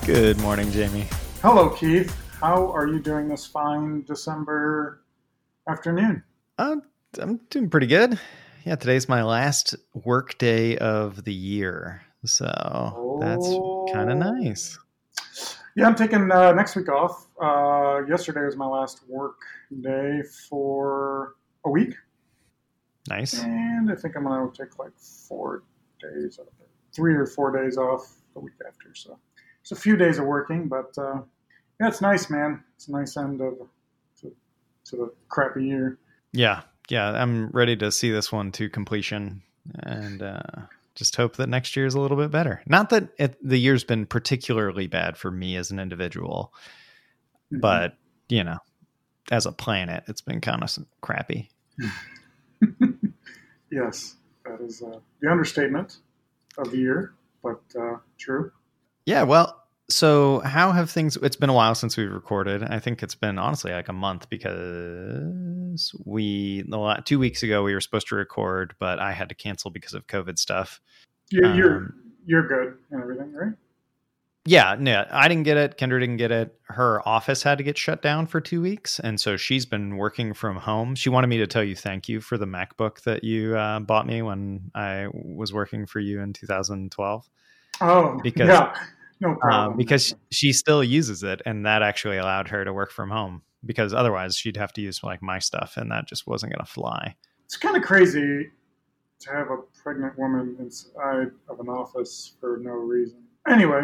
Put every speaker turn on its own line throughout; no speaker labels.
Good morning, Jamie.
Hello, Keith. How are you doing this fine December afternoon?
Uh, I'm doing pretty good. Yeah, today's my last work day of the year, so that's kind of
Oh,
nice.
yeah, I'm taking next week off. Yesterday was my last work day for a week,
Nice.
and I think I'm going to take like 4 days, 3 or 4 days off the week after. So it's a few days of working, but yeah, it's nice, man. It's a nice end of to, to the crappy year.
Yeah, yeah, I'm ready to see this one to completion, and just hope that next year is a little bit better. Not that the year's been particularly bad for me as an individual,
Mhm.
but as a planet, it's been kind of crappy.
Yes, that is the understatement of the year, but true.
Yeah, well, so how have things? It's been a while since we've recorded. I think it's been honestly like a month because 2 weeks ago we were supposed to record, but I had to cancel because of COVID stuff.
You, you're
Um,
you're good and everything, right?
yeah, no, I didn't get it. Kendra didn't get it. Her office had to get shut down for 2 weeks, and so she's been working from home. She wanted me to tell you thank you for the MacBook that you bought me when I was working for you in 2012
Oh,
because
yeah, no problem.
because she still uses it, and that actually allowed her to work from home. Because otherwise, she'd have to use like my stuff, and that just wasn't going to fly.
It's kind of crazy to have a pregnant woman inside of an office for no reason. Anyway,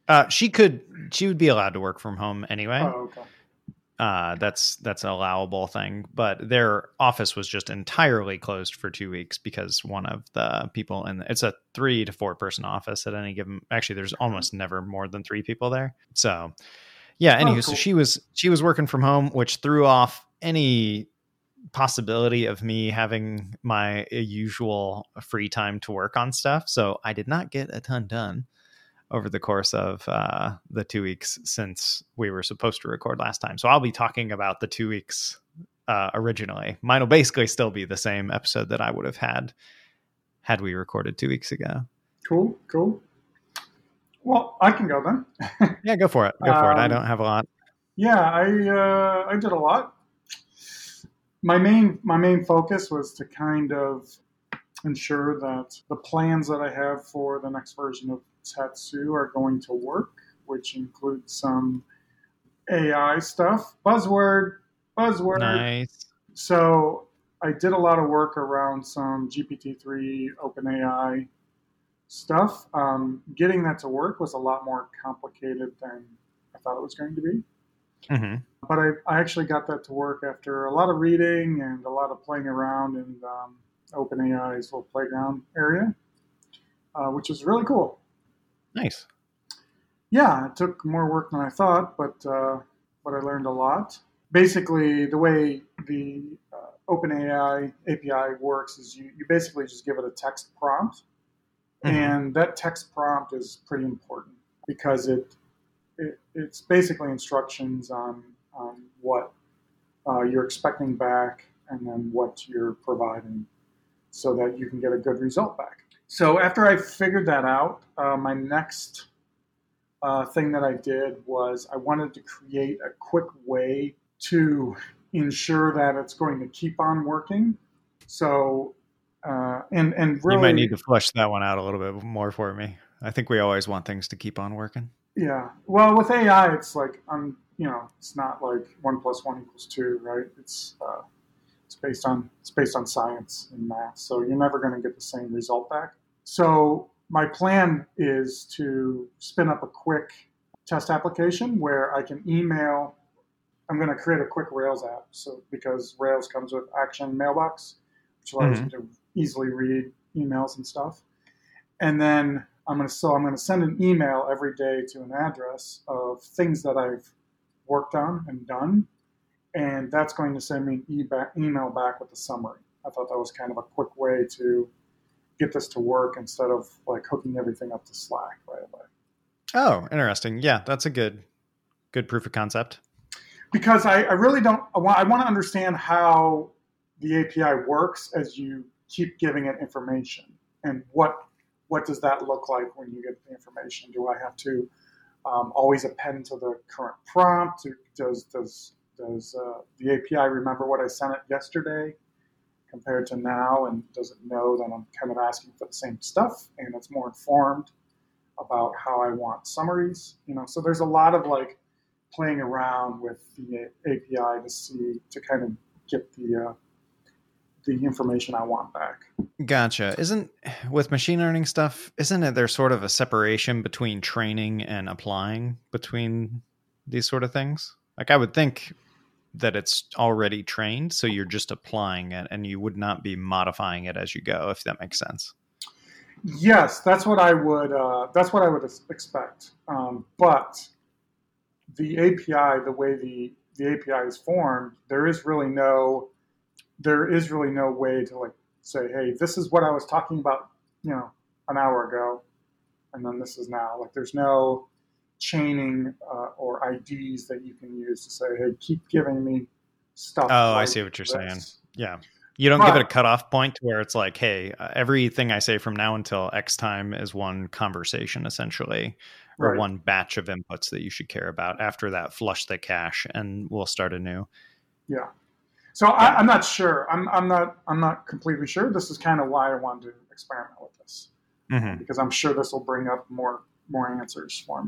She would be allowed to work from home anyway.
oh, okay.
That's an allowable thing, but their office was just entirely closed for 2 weeks because one of the people it's a 3 to 4 person office at any given. Actually, there's almost never more than 3 people there. So yeah.
Oh, that's
Anywho, so
cool.
she was working from home, which threw off any possibility of me having my usual free time to work on stuff. So I did not get a ton done over the course of the 2 weeks since we were supposed to record last time. So I'll be talking about the 2 weeks originally. Mine will basically still be the same episode that I would have had we recorded 2 weeks ago.
Cool, cool. Well, I can go then.
Yeah, go for it. Go for it. I don't have a lot.
Yeah, I did a lot. My main focus was to kind of ensure that the plans that I have for the next version of Tatsu are going to work, which includes some AI stuff. Buzzword.
Nice.
So I did a lot of work around some GPT-3 OpenAI stuff. Getting that to work was a lot more complicated than I thought it was going to be.
Mm-hmm.
But I actually got that to work after a lot of reading and a lot of playing around in OpenAI's little playground area, which is really cool.
Nice.
Yeah, it took more work than I thought, but I learned a lot. Basically, the way the OpenAI API works is you basically just give it a text prompt,
Mm-hmm.
and that text prompt is pretty important because it's basically instructions on what you're expecting back and then what you're providing so that you can get a good result back. So after I figured that out, my next thing that I did was I wanted to create a quick way to ensure that it's going to keep on working. So and
You might
really,
need to flesh that one out a little bit more for me. I think we always want things to keep on working.
yeah. Well, with AI, it's like it's not like 1 + 1 = 2, right? It's based on science and math, so you're never going to get the same result back. So my plan is to spin up a quick test application where I can email. I'm going to create a quick Rails app, so because Rails comes with Action Mailbox, which allows
Mm-hmm.
you to easily read emails and stuff. And then I'm going to send an email every day to an address of things that I've worked on and done, and that's going to send me an email back with a summary. I thought that was kind of a quick way to get this to work instead of like hooking everything up to Slack right away.
Oh, interesting. Yeah, that's a good proof of concept.
Because I really don't. I want to understand how the API works as you keep giving it information, and what does that look like when you get the information? Do I have to always append to the current prompt? Does the API remember what I sent it yesterday compared to now, and does it know that I'm kind of asking for the same stuff and it's more informed about how I want summaries? So there's a lot of like playing around with the API to kind of get the information I want back.
Gotcha. With machine learning stuff, isn't it there's sort of a separation between training and applying between these sort of things? Like I would think that it's already trained, so you're just applying it and you would not be modifying it as you go, if that makes sense.
Yes, that's what I would expect. But the API, the way the API is formed, there is really no way to like say, hey, this is what I was talking about, an hour ago, and then this is now. Like there's no chaining or IDs that you can use to say, hey, keep giving me stuff.
Oh, I see what you're saying. Yeah. You don't give it a cutoff point where it's like, hey, everything I say from now until X time is one conversation, essentially, or right. One batch of inputs that you should care about. After that, flush the cache and we'll start anew.
Yeah. So yeah. I'm not sure. I'm not completely sure. This is kind of why I wanted to experiment with this, because I'm sure this will bring up more answers for me.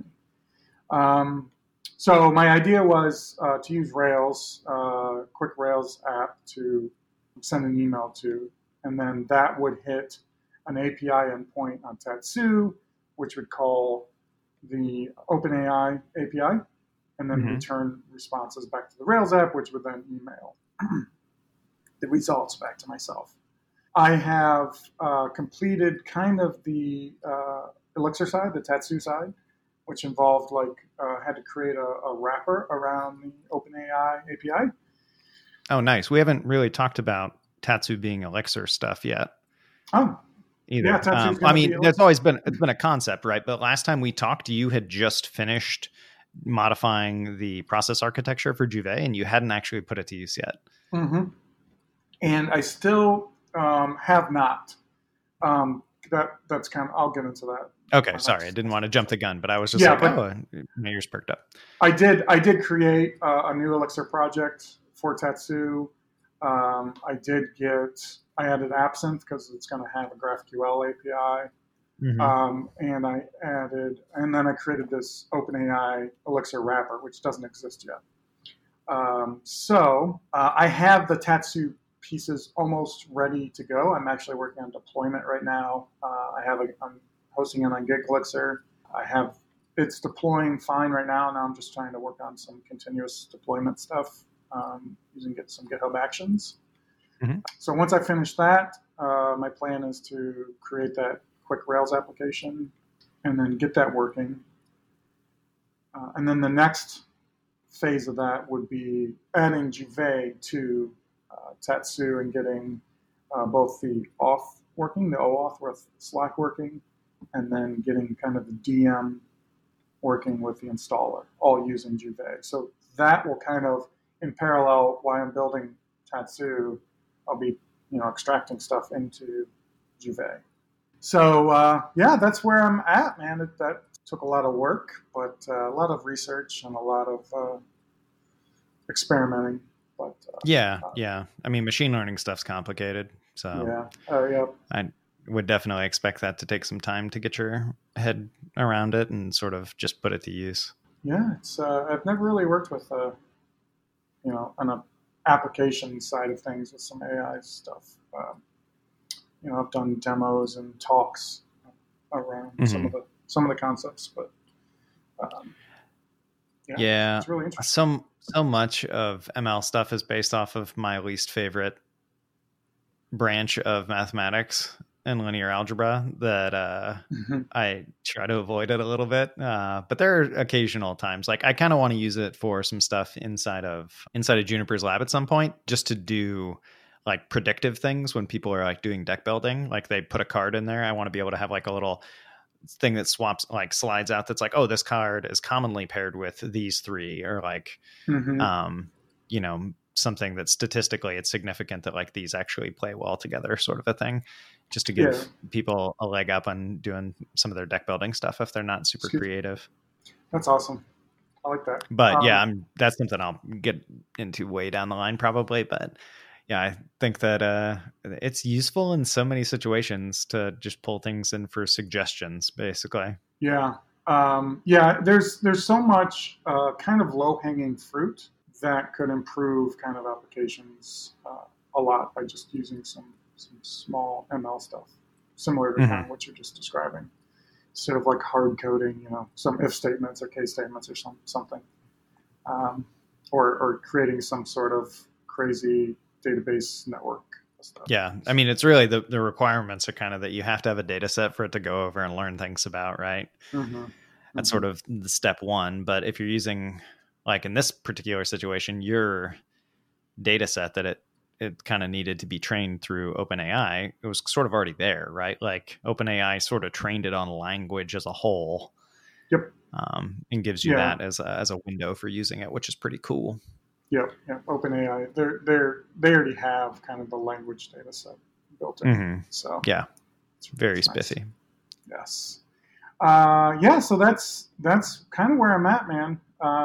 So my idea was to use Rails, quick Rails app to send an email to, and then that would hit an API endpoint on Tatsu, which would call the OpenAI API, and then return responses back to the Rails app, which would then email the results back to myself. I have completed kind of the Elixir side, the Tatsu side, which involved had to create a wrapper around the OpenAI API.
Oh, nice. We haven't really talked about Tatsu being Elixir stuff yet.
Oh,
either. Yeah, I mean, it's been a concept, right? But last time we talked, you had just finished modifying the process architecture for Juve, and you hadn't actually put it to use yet.
Mm-hmm. And I still have not. That's kind of. I'll get into that.
Okay, sorry, I didn't want to jump the gun, but I was just my ears perked up.
I did create a new Elixir project for Tatsu. I added Absinthe because it's going to have a GraphQL API. And then I created this OpenAI Elixir wrapper, which doesn't exist yet. So I have the Tatsu pieces almost ready to go. I'm actually working on deployment right now. I'm hosting it on Git Elixir. It's deploying fine right now. Now I'm just trying to work on some continuous deployment stuff using some GitHub Actions. So once I finish that, my plan is to create that quick Rails application and then get that working. And then the next phase of that would be adding Juve to Tatsu and getting both the auth working, the OAuth with Slack working, and then getting kind of the DM working with the installer, all using Juve. So that will kind of, in parallel, while I'm building Tatsu, I'll be extracting stuff into Juve. So that's where I'm at, man. That took a lot of work, but a lot of research and a lot of experimenting. But
yeah. I mean, machine learning stuff's complicated, so I would definitely expect that to take some time to get your head around it and sort of just put it to use.
Yeah, it's I've never really worked with an application side of things with some AI stuff. I've done demos and talks around some of the concepts, but it's really interesting.
So much of ML stuff is based off of my least favorite branch of mathematics and linear algebra that I try to avoid it a little bit. But there are occasional times, like I kind of want to use it for some stuff inside of Juniper's lab at some point, just to do like predictive things when people are like doing deck building, like they put a card in there. I want to be able to have like a little thing that slides out that's like, oh, this card is commonly paired with these three, or like something that statistically it's significant that like these actually play well together, sort of a thing, just to give people a leg up on doing some of their deck building stuff if they're not super creative.
That's awesome. I like that.
But that's something I'll get into way down the line probably. But yeah, I think that it's useful in so many situations to just pull things in for suggestions, basically.
Yeah. There's so much kind of low hanging fruit that could improve kind of applications a lot by just using some small ML stuff, similar to kind of what you're just describing. Instead of like hard coding, some if statements or case statements or something, or creating some sort of crazy database network stuff.
Yeah, I mean, it's really the requirements are kind of that you have to have a data set for it to go over and learn things about, right?
Mm-hmm.
That's sort of the step one. But if you're using, like in this particular situation, your data set that it kind of needed to be trained through OpenAI, it was sort of already there, right? Like OpenAI sort of trained it on language as a whole.
Yep.
And gives you that as a window for using it, which is pretty cool.
Yep. OpenAI, they already have kind of the language data set built in.
Mm-hmm.
So
yeah, it's very spiffy.
Nice. So that's kind of where I'm at, man.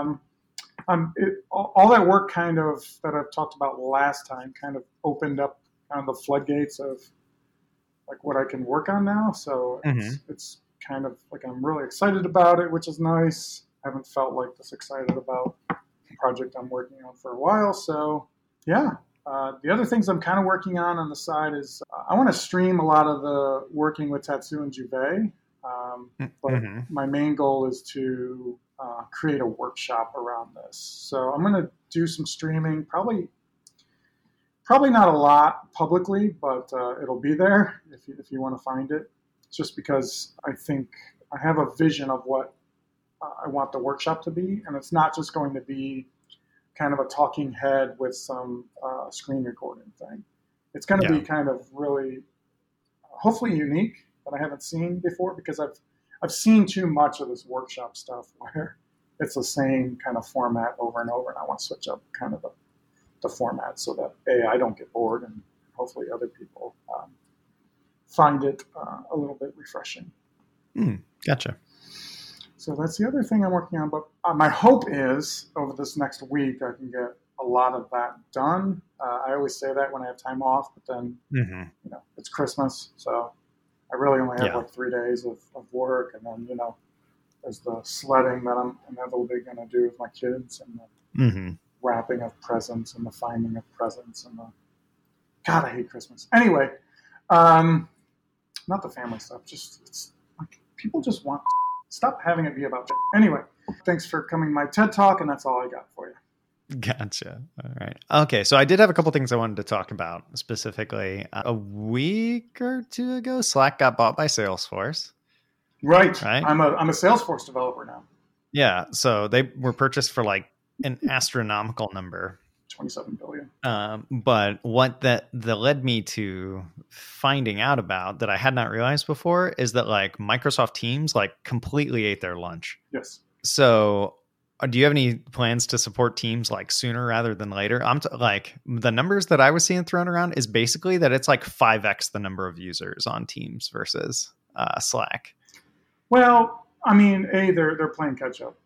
All that work kind of that I've talked about last time kind of opened up kind of the floodgates of like what I can work on now. So it's kind of like I'm really excited about it, which is nice. I haven't felt like this excited about the project I'm working on for a while. So yeah. The other things I'm kind of working on the side is I want to stream a lot of the working with Tatsu and Juvet. But my main goal is to create a workshop around this. So I'm going to do some streaming, probably not a lot publicly, but it'll be there if you want to find it. Just because I think I have a vision of what I want the workshop to be, and it's not just going to be kind of a talking head with some screen recording thing. It's going to be kind of really, hopefully unique that I haven't seen before, because I've seen too much of this workshop stuff where it's the same kind of format over and over, and I want to switch up kind of the format so that I don't get bored, and hopefully other people find it a little bit refreshing.
Gotcha.
So that's the other thing I'm working on. But my hope is over this next week I can get a lot of that done. I always say that when I have time off, but then it's Christmas, so I really only have like 3 days of work, and then there's the sledding that I'm inevitably going to do with my kids, and the wrapping of presents and the finding of presents, and God, I hate Christmas. Anyway, not the family stuff. Just it's like people just want. Stop having it be about shit. Anyway, thanks for coming to my TED Talk, and that's all I got for you.
Gotcha. All right. Okay, so I did have a couple things I wanted to talk about specifically. A week or two ago, Slack got bought by Salesforce.
Right. I'm a Salesforce developer now.
Yeah, so they were purchased for like an astronomical number.
27 billion.
But what that led me to finding out about that I had not realized before is that like Microsoft Teams like completely ate their lunch.
Yes.
So do you have any plans to support Teams like sooner rather than later? Like the numbers that I was seeing thrown around is basically that it's like 5x the number of users on Teams versus Slack.
Well, I mean, they're playing catch up.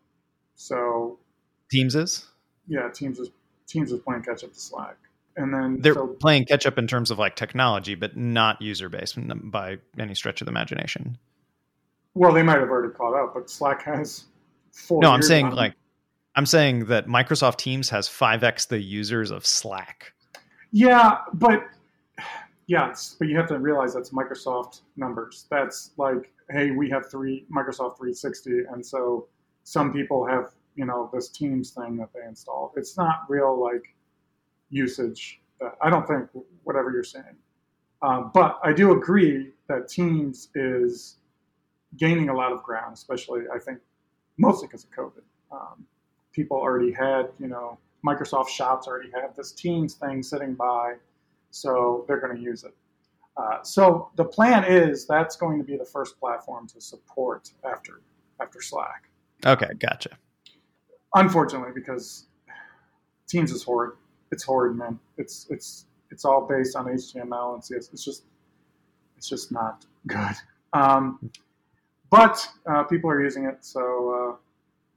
So
Teams is?
Yeah, Teams is playing catch up to Slack. And then
they're playing catch up in terms of like technology, but not user base by any stretch of the imagination.
Well, they might have already caught up, but Slack has 4 years.
No, I'm saying that Microsoft Teams has 5x the users of Slack.
Yeah, but you have to realize that's Microsoft numbers. That's like, hey, we have Microsoft 360, and so some people have this Teams thing that they installed. It's not real like usage. I don't think whatever you're saying, but I do agree that Teams is gaining a lot of ground, especially I think mostly because of COVID. People already had, Microsoft shops already have this Teams thing sitting by, so they're going to use it. So the plan is that's going to be the first platform to support after Slack.
Okay, gotcha.
Unfortunately, because Teams is horrid. It's horrid, man. It's all based on HTML and CSS. It's just not good. But people are using it, so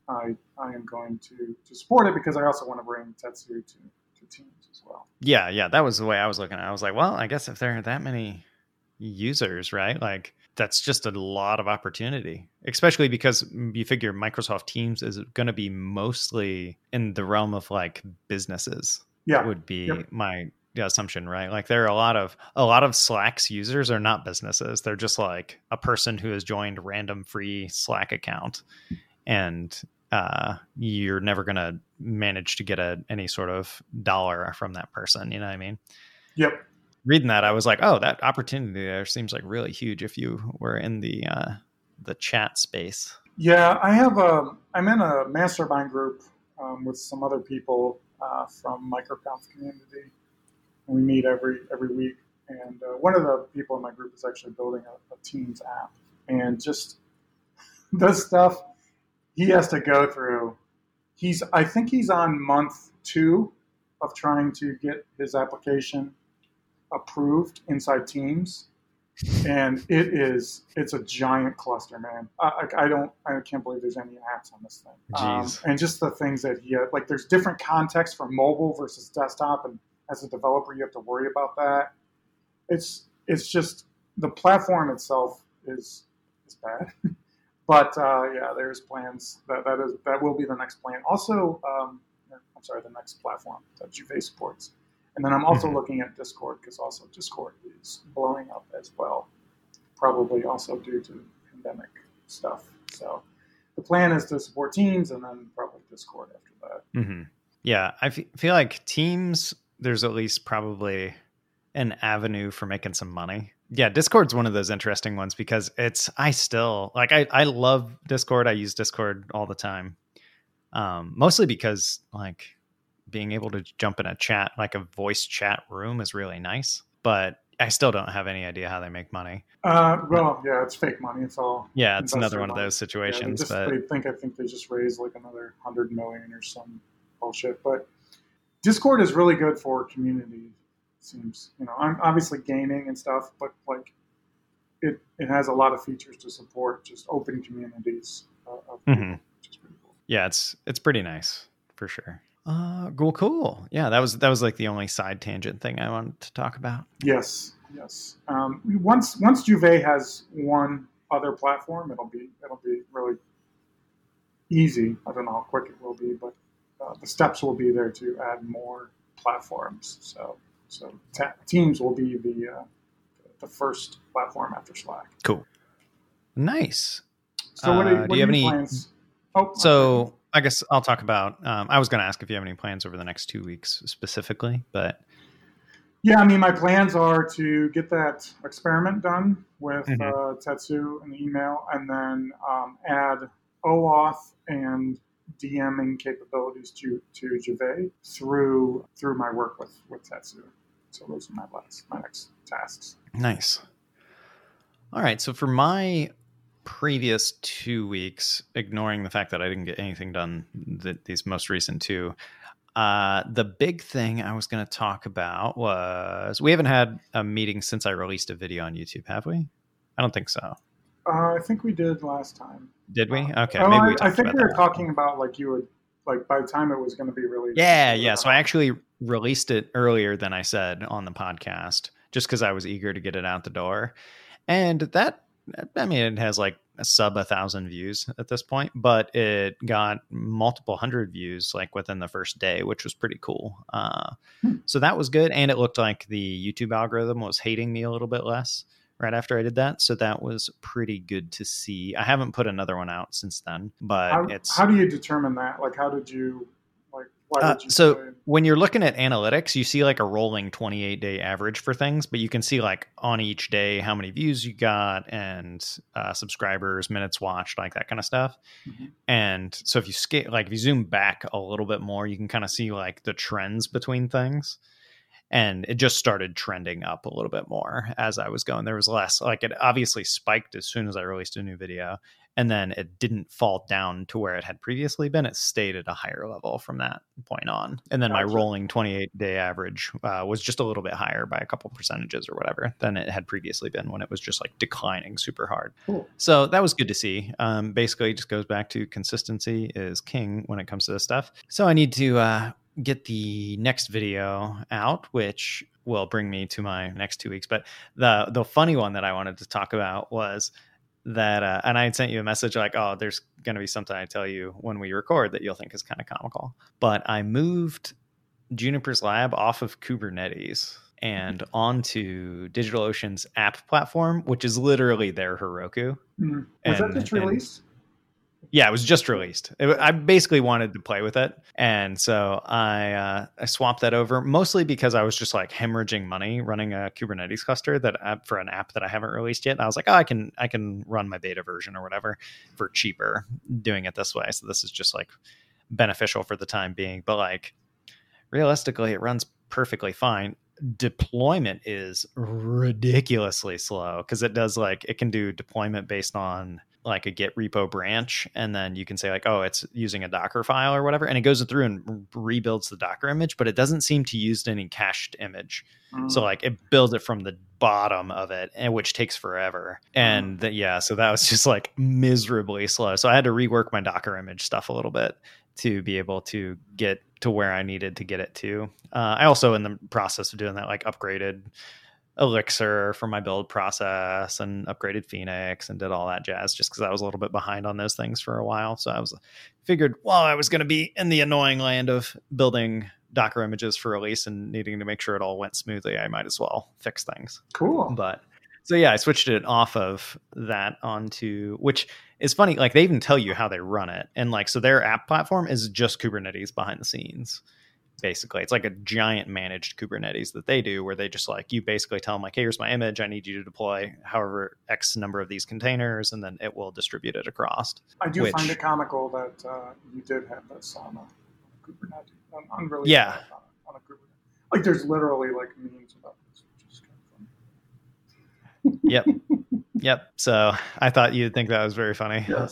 I am going to support it because I also want to bring Tetsu to teams as well.
Yeah, that was the way I was looking at it. I was like, well, I guess if there are that many users, right? Like that's just a lot of opportunity, especially because you figure Microsoft Teams is going to be mostly in the realm of like businesses.
Yeah,
would be
yep.
my assumption, right? Like there are a lot of Slack's users are not businesses. They're just like a person who has joined random free Slack account, and you're never going to manage to get any sort of dollar from that person. You know what I mean?
Yep.
Reading that, I was like, oh, that opportunity there seems like really huge if you were in the chat space.
Yeah, I'm in a mastermind group with some other people from MicroConf community. And we meet every week. And one of the people in my group is actually building a Teams app. And just the stuff he has to go through. I think he's on month 2 of trying to get his application approved inside Teams, and it's a giant cluster, man. I can't believe there's any apps on this thing. And just the things that like there's different contexts for mobile versus desktop, and as a developer, you have to worry about that. It's just the platform itself is bad. But yeah, there's plans that will be the next plan. Also, I'm sorry, the next platform that Juve supports. And then I'm also looking at Discord because also Discord is blowing up as well, probably also due to pandemic stuff. So the plan is to support Teams and then probably Discord after that.
Mm-hmm. Yeah, I feel like Teams, there's at least probably an avenue for making some money. Yeah, Discord's one of those interesting ones because I love Discord. I use Discord all the time. Mostly because like being able to jump in a chat, like a voice chat room is really nice, but I still don't have any idea how they make money.
Well, yeah, it's fake money. It's all.
Yeah, it's another one of those situations.
Yeah, I think they just raised like another 100 million or some bullshit. But Discord is really good for community. It seems, I'm obviously gaming and stuff, but like it has a lot of features to support just open communities of people, which is pretty cool.
Yeah, it's pretty nice for sure. Cool. Yeah, that was like the only side tangent thing I wanted to talk about.
Yes. Once Juve has one other platform, it'll be really easy. I don't know how quick it will be, but the steps will be there to add more platforms. So Teams will be the first platform after Slack.
Cool. Nice.
So what do you have any plans?
So I guess I'll talk about, I was going to ask if you have any plans over the next 2 weeks specifically, but.
Yeah, I mean, my plans are to get that experiment done with Tetsu and the email, and then add OAuth and DMing capabilities to Juve through my work with Tetsu. So those are my next tasks.
Nice. All right. So for my previous 2 weeks, ignoring the fact that I didn't get anything done these most recent 2, the big thing I was going to talk about was we haven't had a meeting since I released a video on YouTube, have we? I don't think so.
I think we did last time.
Did we? Okay.
Maybe I think we were talking about like you would, like by the time it was going to be released.
Yeah. So I actually released it earlier than I said on the podcast, just because I was eager to get it out the door. And that, I mean, it has like a sub 1,000 views at this point, but it got multiple hundred views like within the first day, which was pretty cool. So that was good. And it looked like the YouTube algorithm was hating me a little bit less right after I did that. So that was pretty good to see. I haven't put another one out since then, but
how do you determine that? Like, how did you, like, why did you
so when you're looking at analytics, you see like a rolling 28-day average for things, but you can see like on each day how many views you got and subscribers, minutes watched, like that kind of stuff. And so if you scale, like if you zoom back a little bit more, you can kind of see like the trends between things. And it just started trending up a little bit more as I was going. There was less, like it obviously spiked as soon as I released a new video. and then it didn't fall down to where it had previously been. It stayed at a higher level from that point on. And then my rolling 28-day average was just a little bit higher by a couple percentages or whatever than it had previously been when it was just like declining super hard.
Cool.
So that was good to see. Basically, it just goes back to consistency is king when it comes to this stuff. So I need to get the next video out, which will bring me to my next 2 weeks. But the funny one that I wanted to talk about was that, and I had sent you a message like, oh, there's going to be something I tell you when we record that you'll think is kind of comical. But I moved Juniper's Lab off of Kubernetes and onto DigitalOcean's app platform, which is literally their Heroku.
Was that just released?
Yeah, it was just released. I basically wanted to play with it. And so I swapped that over, mostly because I was just like hemorrhaging money running a Kubernetes cluster for an app that I haven't released yet. And I was like, oh, I can run my beta version or whatever for cheaper doing it this way. So this is just like beneficial for the time being. But like realistically, it runs perfectly fine. Deployment is ridiculously slow because it can do deployment based on like a Git repo branch, and then you can say like, oh, it's using a Docker file or whatever, and it goes through and rebuilds the Docker image, but it doesn't seem to use any cached image. So like it builds it from the bottom of it, and which takes forever. And so that was just like miserably slow. So I had to rework my Docker image stuff a little bit to be able to get to where I needed to get it to. I also, in the process of doing that, like upgraded Elixir for my build process and upgraded Phoenix and did all that jazz just because I was a little bit behind on those things for a while. So I figured while I was going to be in the annoying land of building Docker images for release and needing to make sure it all went smoothly, I might as well fix things.
Cool.
But so yeah, I switched it off of that onto, which is funny. Like they even tell you how they run it. And like, so their app platform is just Kubernetes behind the scenes. Basically, it's like a giant managed Kubernetes that they do where they just like, you basically tell them like, hey, here's my image. I need you to deploy however X number of these containers, and then it will distribute it across.
I do find it comical that you did have this on a Kubernetes, unrelated on a Kubernetes. Like there's literally like memes about this, which is kind of
funny. Yep. So I thought you'd think that was very funny.
Yes,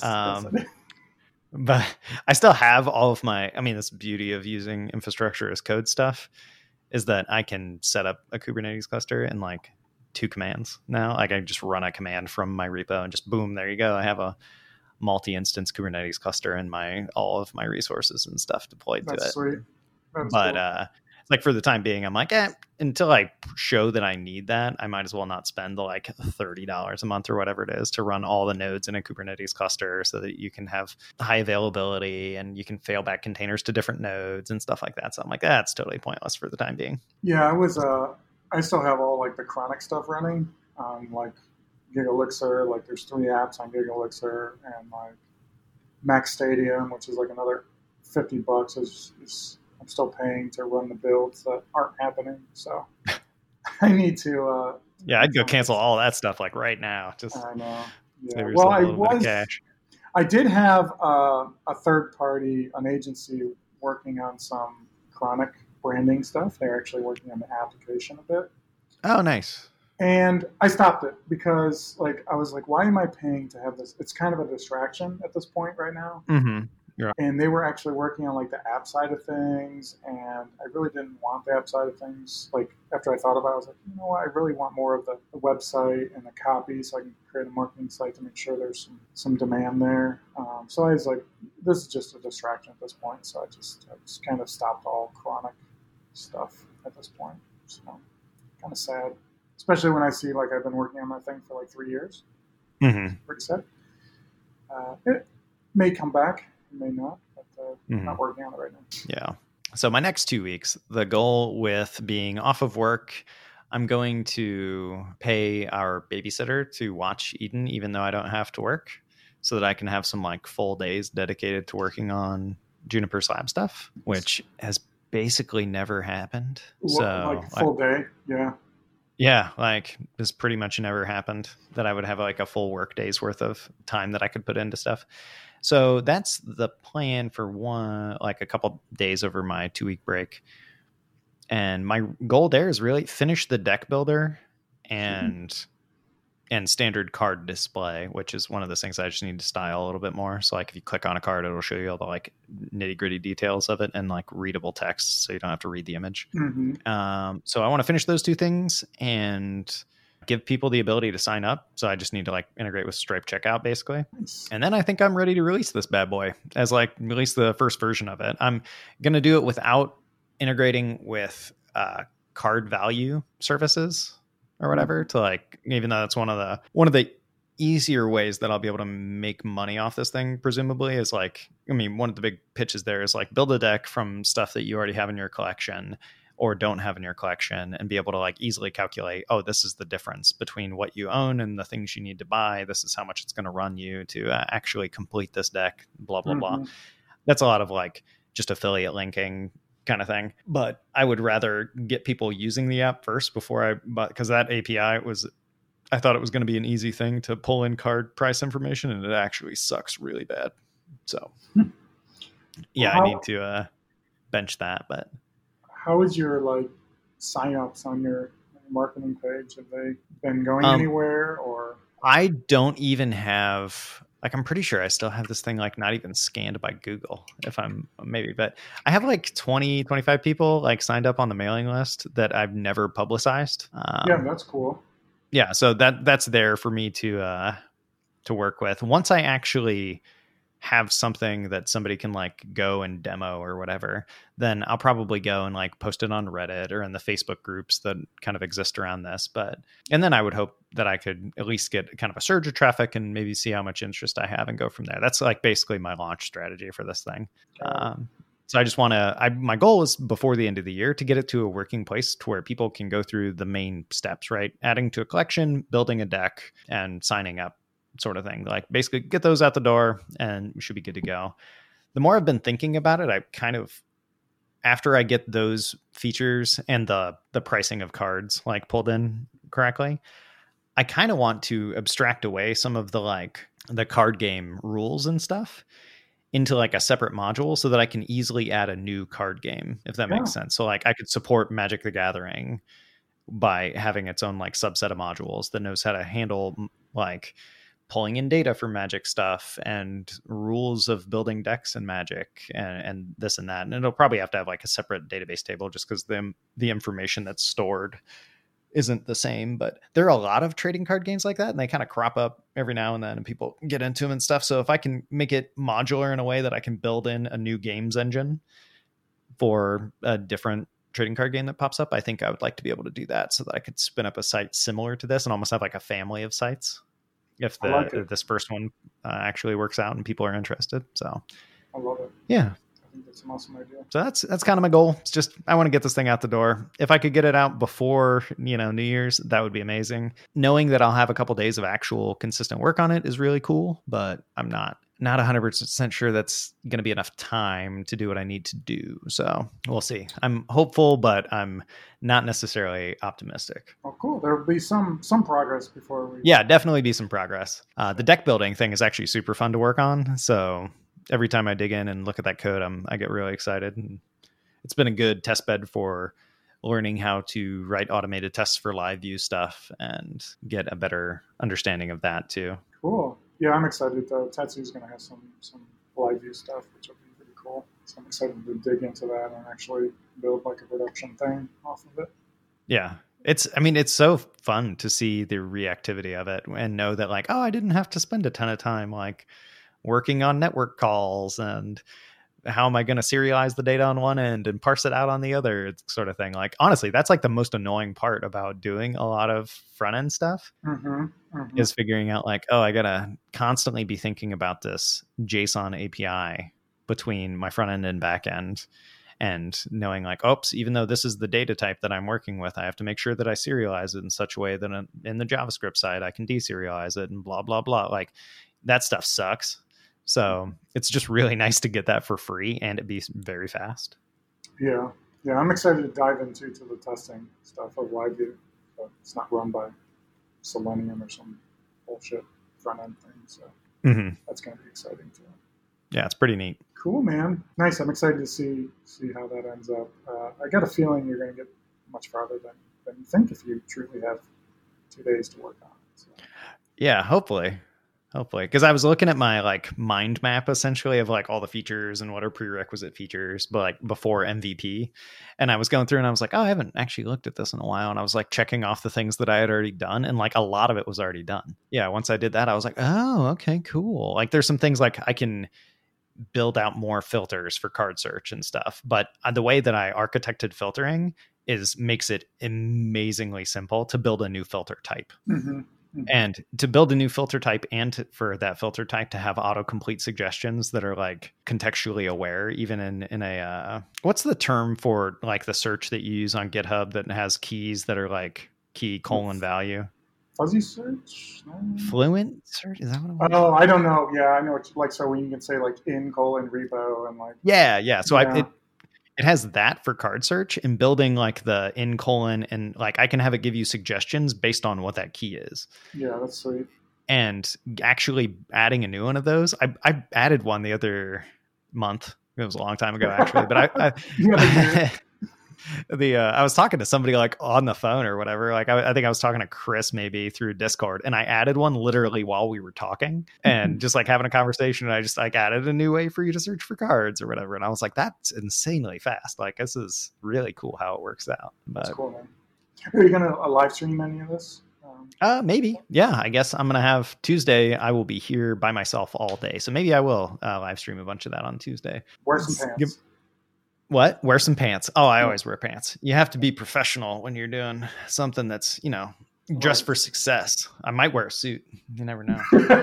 but I still have all of this beauty of using infrastructure as code stuff is that I can set up a Kubernetes cluster in like 2 commands now. Like I just run a command from my repo and just boom, there you go. I have a multi-instance Kubernetes cluster and all of my resources and stuff deployed to it.
Sweet.
But
cool.
Like for the time being, I'm like, until I show that I need that, I might as well not spend the like $30 a month or whatever it is to run all the nodes in a Kubernetes cluster so that you can have high availability and you can fail back containers to different nodes and stuff like that. So I'm like, that's totally pointless for the time being.
Yeah, I still have all like the chronic stuff running on like Gig Elixir. Like there's 3 apps on Gig Elixir, and like Max Stadium, which is like another $50 is I'm still paying to run the builds that aren't happening. So I need to.
I'd go cancel all that stuff like right now.
I know.
Yeah. Well,
I did have a third party, an agency working on some chronic branding stuff. They're actually working on the application a bit.
Oh, nice.
And I stopped it because like I was like, why am I paying to have this? It's kind of a distraction at this point right now.
Mm-hmm. Yeah.
And they were actually working on like the app side of things, and I really didn't want the app side of things. Like after I thought about it, I was like, you know what, I really want more of the website and the copy so I can create a marketing site to make sure there's some demand there. So I was like, this is just a distraction at this point. So I just kind of stopped all chronic stuff at this point. So kind of sad, especially when I see like I've been working on my thing for like 3 years.
Mm-hmm.
Pretty sad. It may come back. May not, but not working on it right now.
Yeah. So my next 2 weeks, the goal with being off of work, I'm going to pay our babysitter to watch Eden, even though I don't have to work, so that I can have some like full days dedicated to working on Juniper's Lab stuff, which has basically never happened. So
like full day. Yeah.
Yeah, like this pretty much never happened that I would have like a full work day's worth of time that I could put into stuff. So that's the plan for a couple days over my 2-week break. And my goal there is really finish the deck builder and and standard card display, which is one of those things I just need to style a little bit more. So like if you click on a card, it'll show you all the like nitty gritty details of it and like readable text, so you don't have to read the image. So I want to finish those two things and give people the ability to sign up. So I just need to like integrate with Stripe checkout basically.
Nice.
And then I think I'm ready to release this bad boy as like release the first version of it. I'm going to do it without integrating with card value services or whatever, to like, even though that's one of the easier ways that I'll be able to make money off this thing, presumably, is like, I mean, one of the big pitches there is like build a deck from stuff that you already have in your collection or don't have in your collection and be able to like easily calculate, oh, this is the difference between what you own and the things you need to buy. This is how much it's going to run you to actually complete this deck, blah, blah, blah. That's a lot of like just affiliate linking kind of thing. But I would rather get people using the app first before because that API was, I thought it was going to be an easy thing to pull in card price information, and it actually sucks really bad. So yeah, I need to bench that. But
how is your like signups on your marketing page? Have they been going anywhere, or?
I don't even have, like, I'm pretty sure I still have this thing like not even scanned by Google, if I'm maybe, but I have like 20, 25 people like signed up on the mailing list that I've never publicized.
Yeah, that's cool.
Yeah, so that's there for me to work with. Once I actually have something that somebody can like go and demo or whatever, then I'll probably go and like post it on Reddit or in the Facebook groups that kind of exist around this. And then I would hope that I could at least get kind of a surge of traffic and maybe see how much interest I have and go from there. That's like basically my launch strategy for this thing. So I just want to, my goal is before the end of the year to get it to a working place to where people can go through the main steps, right? Adding to a collection, building a deck, and signing up, sort of thing. Like basically get those out the door and we should be good to go. The more I've been thinking about it, I kind of, after I get those features and the pricing of cards like pulled in correctly, I kind of want to abstract away some of the like the card game rules and stuff into like a separate module so that I can easily add a new card game, if that makes sense. So like I could support Magic the Gathering by having its own like subset of modules that knows how to handle like pulling in data for Magic stuff and rules of building decks in Magic and this and that. And it'll probably have to have like a separate database table just because the information that's stored isn't the same. But there are a lot of trading card games like that, and they kind of crop up every now and then and people get into them and stuff. So if I can make it modular in a way that I can build in a new games engine for a different trading card game that pops up, I think I would like to be able to do that so that I could spin up a site similar to this and almost have like a family of sites if this first one actually works out and people are interested. So
I love it.
Yeah.
I think that's an awesome idea.
So that's kind of my goal. It's just, I want to get this thing out the door. If I could get it out before, New Year's, that would be amazing. Knowing that I'll have a couple days of actual consistent work on it is really cool, but I'm not 100% sure that's going to be enough time to do what I need to do. So we'll see. I'm hopeful, but I'm not necessarily optimistic.
Oh, cool. There will be some progress before we...
Yeah, definitely be some progress. The deck building thing is actually super fun to work on. So every time I dig in and look at that code, I get really excited. And it's been a good test bed for learning how to write automated tests for live view stuff and get a better understanding of that too.
Cool. Yeah, I'm excited. Tetsu's going to have some live view stuff, which will be pretty cool. So I'm excited to dig into that and actually build like a production thing off of it.
Yeah. It's so fun to see the reactivity of it and know that like, oh, I didn't have to spend a ton of time like working on network calls and how am I going to serialize the data on one end and parse it out on the other sort of thing. Like, honestly, that's like the most annoying part about doing a lot of front end stuff is figuring out like, oh, I got to constantly be thinking about this JSON API between my front end and back end and knowing like, oops, even though this is the data type that I'm working with, I have to make sure that I serialize it in such a way that in the JavaScript side, I can deserialize it and blah, blah, blah. Like that stuff sucks. So it's just really nice to get that for free and it be very fast.
Yeah. I'm excited to dive into the testing stuff of LiveView. But it's not run by Selenium or some bullshit front end thing. So that's going to be exciting too.
Yeah, it's pretty neat.
Cool, man. Nice. I'm excited to see how that ends up. I got a feeling you're going to get much farther than you think if you truly have 2 days to work on it. So.
Yeah, hopefully. Hopefully. Because I was looking at my like mind map essentially of like all the features and what are prerequisite features, but like before MVP. And I was going through and I was like, oh, I haven't actually looked at this in a while. And I was like checking off the things that I had already done. And like a lot of it was already done. Yeah. Once I did that, I was like, oh, okay, cool. Like there's some things like I can build out more filters for card search and stuff. But the way that I architected filtering is makes it amazingly simple to build a new filter type.
Mm-hmm.
And to build a new filter type and for that filter type to have autocomplete suggestions that are like contextually aware, even in a, what's the term for like the search that you use on GitHub that has keys that are like key : value?
Fuzzy search? No.
Fluent search? Is that what it was?
Oh, I don't know. Yeah, I know. It's like, so when you can say like in : repo and like.
Yeah. So
yeah.
It has that for card search and building like the : and like I can have it give you suggestions based on what that key is.
Yeah, that's sweet.
And actually adding a new one of those, I added one the other month. It was a long time ago actually, but I was talking to somebody like on the phone or whatever. Like I think I was talking to Chris maybe through Discord, and I added one literally while we were talking and just like having a conversation. And I just like added a new way for you to search for cards or whatever. And I was like, that's insanely fast. Like this is really cool how it works out. But,
that's cool, man. Are you gonna live stream any of this?
Maybe. Yeah, I guess I'm gonna have Tuesday. I will be here by myself all day, so maybe I will live stream a bunch of that on Tuesday.
Wear some pants.
What? Wear some pants. Oh, I always wear pants. You have to be professional when you're doing something that's, dressed for success. I might wear a suit. You never know.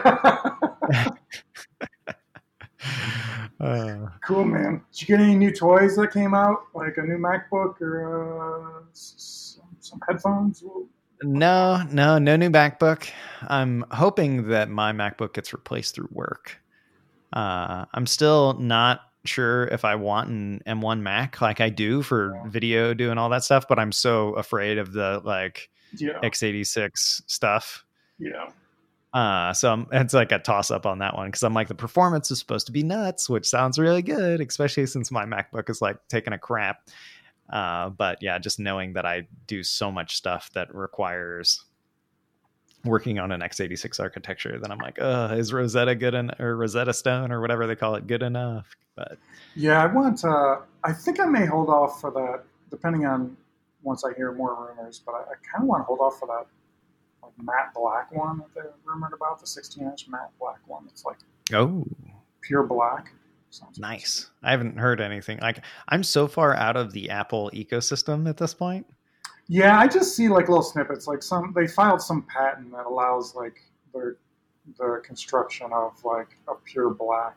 Cool, man. Did you get any new toys that came out? Like a new MacBook or some headphones?
No new MacBook. I'm hoping that my MacBook gets replaced through work. I'm still not sure if I want an M1 Mac like I do for video doing all that stuff, but I'm so afraid of the like x86 stuff.
Yeah.
So it's like a toss up on that one because I'm like the performance is supposed to be nuts, which sounds really good, especially since my MacBook is like taking a crap. But yeah, just knowing that I do so much stuff that requires working on an x86 architecture, then I'm like, is Rosetta good or Rosetta Stone or whatever they call it good enough? But
yeah, I think I may hold off for that, depending on once I hear more rumors. But I kind of want to hold off for that like matte black one that they rumored about, the 16-inch matte black one. It's like pure black.
Sounds nice. Awesome. I haven't heard anything. Like I'm so far out of the Apple ecosystem at this point.
Yeah, I just see like little snippets. Like they filed some patent that allows like the construction of like a pure black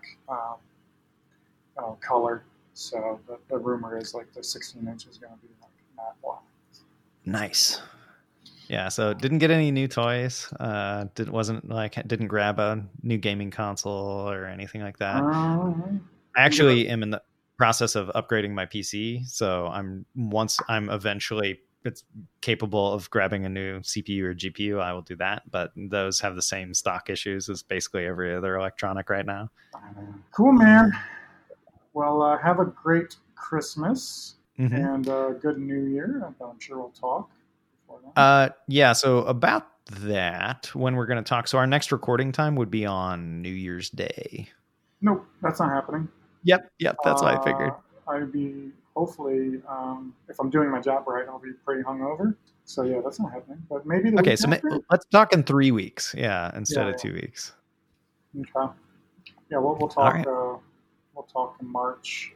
color. So the rumor is like the 16 inch is going to be like matte black.
Nice. Yeah, so didn't get any new toys. Didn't grab a new gaming console or anything like that. I actually am in the process of upgrading my PC. So once I'm eventually it's capable of grabbing a new CPU or GPU, I will do that. But those have the same stock issues as basically every other electronic right now.
Cool, man. Well, have a great Christmas and a good New Year. I'm sure we'll talk.
Yeah. So about that, when we're going to talk. So our next recording time would be on New Year's Day.
Nope, that's not happening.
Yep. That's what I figured.
I'd be hopefully, if I'm doing my job right, I'll be pretty hungover. So yeah, that's not happening. But maybe the week after?
Let's talk in 3 weeks. Yeah, instead of 2 weeks.
Okay. Yeah, we'll talk. Right. We'll talk in March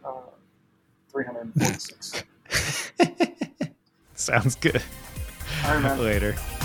346.
Sounds good.
All right, man.
Later.